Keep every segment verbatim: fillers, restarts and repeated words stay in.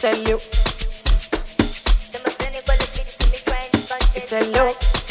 hello. It's hello.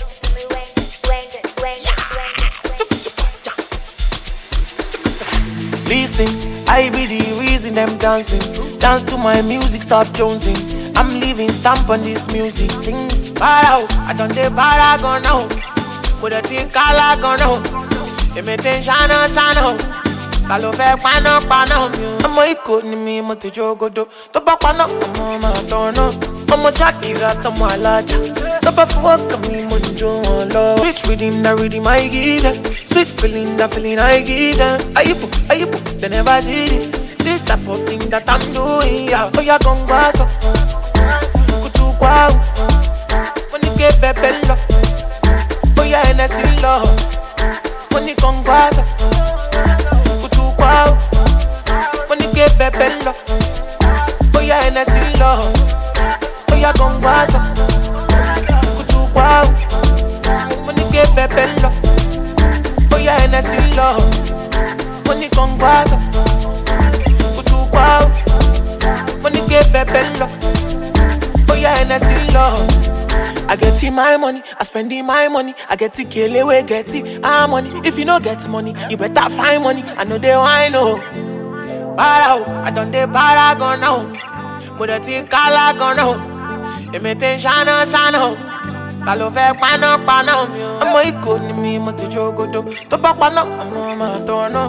Listen, I be the reason them dancing. Dance to my music, stop jonesing. I'm leaving stamp on this music thing. Para, I done the paragon now. Put a thing color gun now. Imitation shana shana. Kalo fe pano pano. I'm a iko ni mi mo te jogodo. To ba pano, I'm a tono. I'm a Shakira, I'm a laja. To ba fuck me mo jo love. Sweet reading, the reading I give them. Sweet feeling, the feeling I give them. Ayipo, ayipo, they never see this. This type of thing that I'm doing, yeah. Oh, ya gon' pass up. Kutu kwao. Money get bebello. Oh, ya Hennessy love. Money gon' pass up. Kutu kwao. Money get bebello. Oh, ya Hennessy love. Oh, ya gon' pass up. Kutu kwao. Money get bebello. Oh, ya Hennessy love. Money gon' pass up. Wow, money get bebello. Oh yeah, Hennessy love. I get in my money, I spend in my money. I get it, kill away, get it, ah money. If you don't get money, you better find money. I know they want know. Para, I done the paragon now. Put a thing color gun now. Imitation shana shana. Kalo fe pano pano. I'm a iko ni mi mo te jogodo. To pa pano, I'm a tono.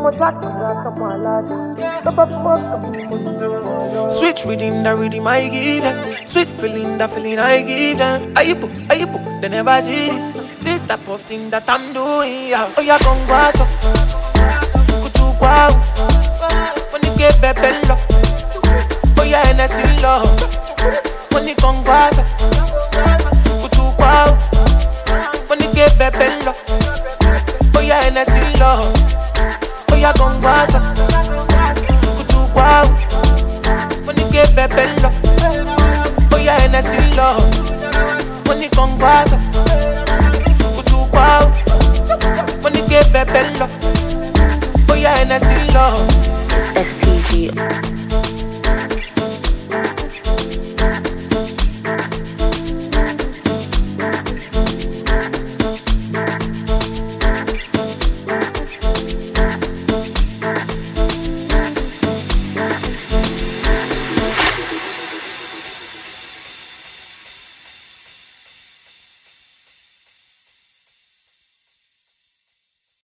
Sweet reading, the reading I give them. Sweet feeling, the feeling I give them. Ayipo, ayipo, they never see this. This type of thing that I'm doing, yeah. Oh, ya gon' pass up. Kutu kwao. Money get bebello. Oh, ya Hennessy love. Money gon' pass up. Kutu kwao. Money get bebello. Oh, ya Hennessy love. Oh, ya gon' pass up. Kutu kwao. Money get bebello. Oh, ya Hennessy love. Money gon' pass up. Kutu kwao. Money get bebello. Oh, ya Hennessy love. It's S T G.